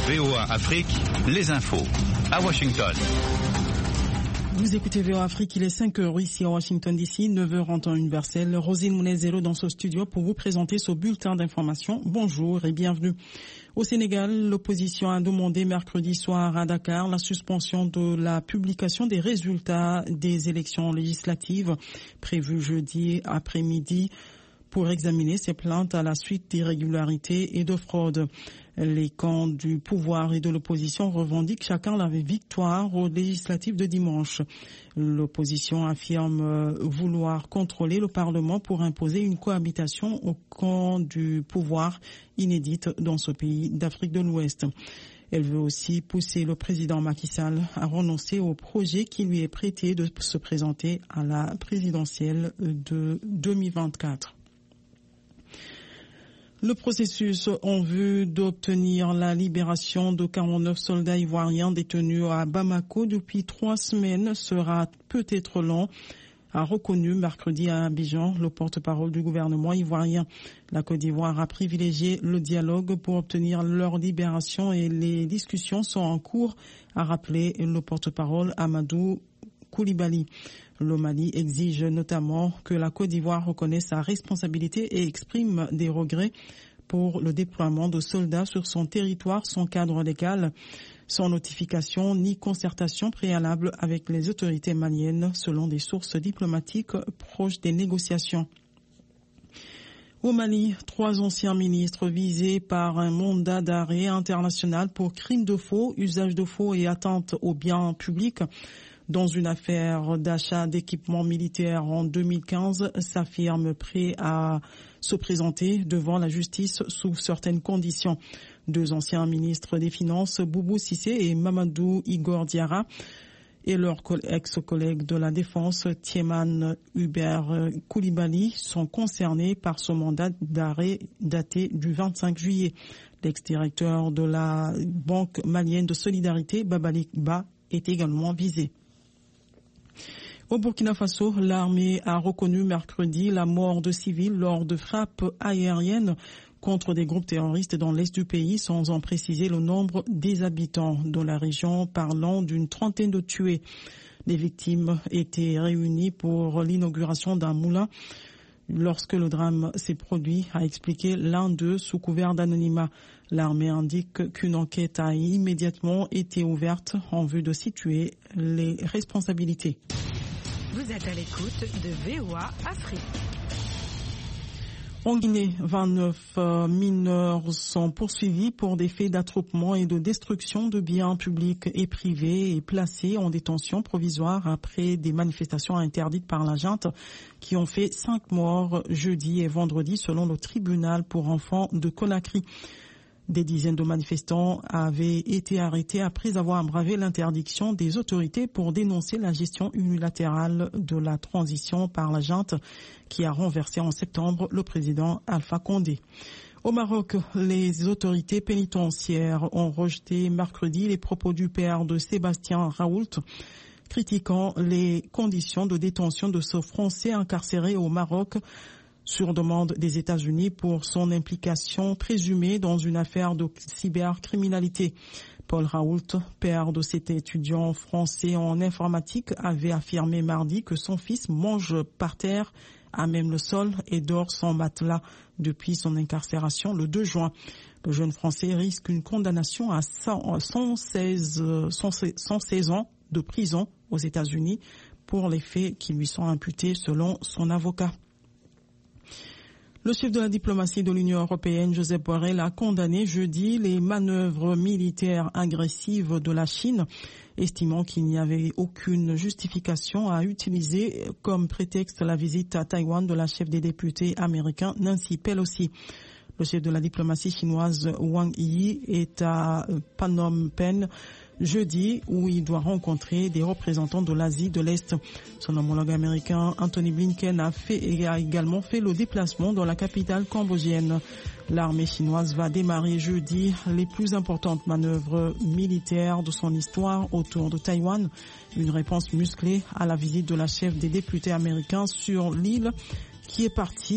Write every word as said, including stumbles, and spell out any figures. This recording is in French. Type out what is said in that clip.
V O A Afrique, les infos à Washington. Vous écoutez V O A Afrique, il est cinq heures ici à Washington D C, neuf heures en temps universel. Rosine Mounezelo dans ce studio pour vous présenter ce bulletin d'information. Bonjour et bienvenue. Au Sénégal, l'opposition a demandé mercredi soir à Dakar la suspension de la publication des résultats des élections législatives prévues jeudi après-midi pour examiner ces plaintes à la suite d'irrégularités et de fraudes. Les camps du pouvoir et de l'opposition revendiquent chacun la victoire aux législatives de dimanche. L'opposition affirme vouloir contrôler le Parlement pour imposer une cohabitation au camp du pouvoir inédite dans ce pays d'Afrique de l'Ouest. Elle veut aussi pousser le président Macky Sall à renoncer au projet qui lui est prêté de se présenter à la présidentielle de deux mille vingt-quatre. Le processus en vue d'obtenir la libération de quarante-neuf soldats ivoiriens détenus à Bamako depuis trois semaines sera peut-être long, a reconnu mercredi à Abidjan le porte-parole du gouvernement ivoirien. La Côte d'Ivoire a privilégié le dialogue pour obtenir leur libération et les discussions sont en cours, a rappelé le porte-parole Amadou Koulibaly. Le Mali exige notamment que la Côte d'Ivoire reconnaisse sa responsabilité et exprime des regrets pour le déploiement de soldats sur son territoire sans cadre légal, sans notification ni concertation préalable avec les autorités maliennes, selon des sources diplomatiques proches des négociations. Au Mali, trois anciens ministres visés par un mandat d'arrêt international pour crimes de faux, usage de faux et atteinte aux biens publics dans une affaire d'achat d'équipements militaires en deux mille quinze, s'affirment prêts à se présenter devant la justice sous certaines conditions. Deux anciens ministres des Finances, Boubou Cissé et Mamadou Igor Diarra, et leur ex-collègue de la Défense, Thiéman Hubert Koulibaly, sont concernés par ce mandat d'arrêt daté du vingt-cinq juillet. L'ex-directeur de la Banque malienne de solidarité, Babalik Ba, est également visé. Au Burkina Faso, l'armée a reconnu mercredi la mort de civils lors de frappes aériennes contre des groupes terroristes dans l'est du pays, sans en préciser le nombre des habitants de la région, parlant d'une trentaine de tués. Les victimes étaient réunies pour l'inauguration d'un moulin lorsque le drame s'est produit, a expliqué l'un d'eux sous couvert d'anonymat. L'armée indique qu'une enquête a immédiatement été ouverte en vue de situer les responsabilités. Vous êtes à l'écoute de V O A Afrique. En Guinée, vingt-neuf mineurs sont poursuivis pour des faits d'attroupement et de destruction de biens publics et privés et placés en détention provisoire après des manifestations interdites par la junte qui ont fait cinq morts jeudi et vendredi selon le tribunal pour enfants de Conakry. Des dizaines de manifestants avaient été arrêtés après avoir bravé l'interdiction des autorités pour dénoncer la gestion unilatérale de la transition par la junte qui a renversé en septembre le président Alpha Condé. Au Maroc, les autorités pénitentiaires ont rejeté mercredi les propos du père de Sébastien Raoult, critiquant les conditions de détention de ce Français incarcéré au Maroc sur demande des États-Unis pour son implication présumée dans une affaire de cybercriminalité. Paul Raoult, père de cet étudiant français en informatique, avait affirmé mardi que son fils mange par terre, à même le sol, et dort sans matelas depuis son incarcération le deux juin. Le jeune Français risque une condamnation à cent seize ans de prison aux États-Unis pour les faits qui lui sont imputés selon son avocat. Le chef de la diplomatie de l'Union européenne, Josep Borrell, a condamné jeudi les manœuvres militaires agressives de la Chine, estimant qu'il n'y avait aucune justification à utiliser comme prétexte la visite à Taïwan de la chef des députés américains Nancy Pelosi. Le chef de la diplomatie chinoise Wang Yi est à Phnom Penh jeudi où il doit rencontrer des représentants de l'Asie de l'Est. Son homologue américain Anthony Blinken a, fait, a également fait le déplacement dans la capitale cambodgienne. L'armée chinoise va démarrer jeudi les plus importantes manœuvres militaires de son histoire autour de Taïwan. Une réponse musclée à la visite de la chef des députés américains sur l'île qui est partie